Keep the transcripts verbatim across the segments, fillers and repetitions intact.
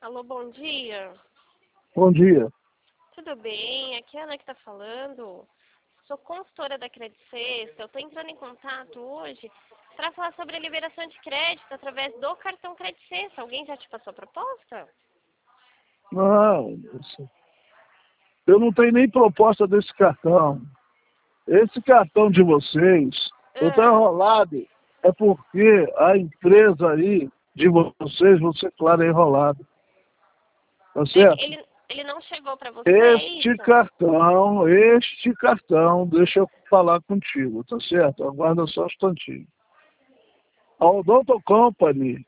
Alô, bom dia. Bom dia. Tudo bem? Aqui é a Ana que está falando. Sou consultora da Credit Sexta. Eu estou entrando em contato hoje para falar sobre a liberação de crédito através do cartão Credit Sexta. Alguém já te passou a proposta? Não, eu não tenho nem proposta desse cartão. Esse cartão de vocês, eu estou Ah, enrolado. É porque a empresa aí de vocês, você, claro, é enrolado. Tá ele, certo? ele, ele não chegou para você, é Este isso? cartão, este cartão, deixa eu falar contigo, tá certo? Aguarda só um instantinho. A Odonto Company,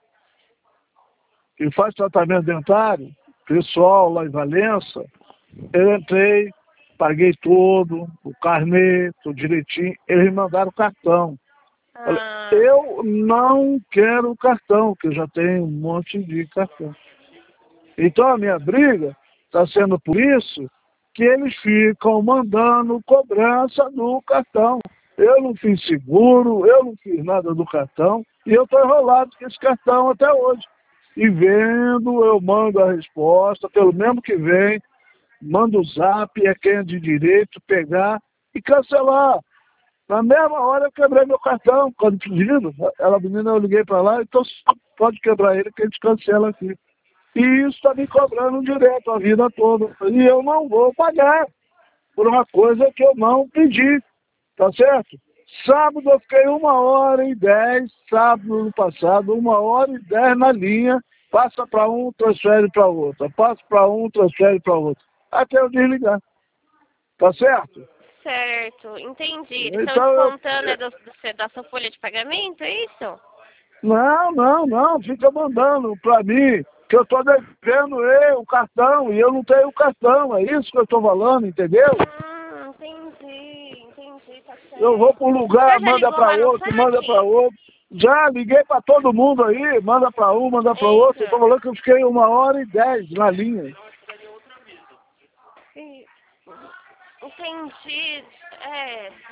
que faz tratamento dentário, pessoal lá em Valença, eu entrei, paguei tudo, o carnê, tudo direitinho, eles me mandaram o cartão. Olha, Ah, eu não quero o cartão, que eu já tenho um monte de cartão. Então a minha briga está sendo por isso que eles ficam mandando cobrança do cartão. Eu não fiz seguro, eu não fiz nada do cartão, e eu estou enrolado com esse cartão até hoje. E vendo, eu mando a resposta, pelo mesmo que vem, manda o zap, é quem é de direito, pegar e cancelar. Na mesma hora eu quebrei meu cartão, quando pedindo, ela, menina, eu liguei para lá, então pode quebrar ele que a gente cancela aqui. E isso está me cobrando direto a vida toda. E eu não vou pagar por uma coisa que eu não pedi, tá certo? Sábado eu fiquei uma hora e dez, sábado no passado, uma hora e dez na linha, passa para um, transfere para outro, passa para um, transfere para outro, até eu desligar, tá certo? certo, entendi. Eles estão Então eu... descontando é do, do- da sua folha de pagamento, é isso? Não, não, não, fica mandando para mim, que eu estou devendo eu, o cartão, e eu não tenho o cartão, é isso que eu estou falando, entendeu? Ah, entendi, entendi, tá Eu vou para certo. um O lugar, senhor já manda ligou para lá no outro, manda para saque? outro. Já liguei para todo mundo aí, manda para um, manda para outro. Eu tô Eita. falando que eu fiquei uma hora e dez na linha. Sim. Entendi. É.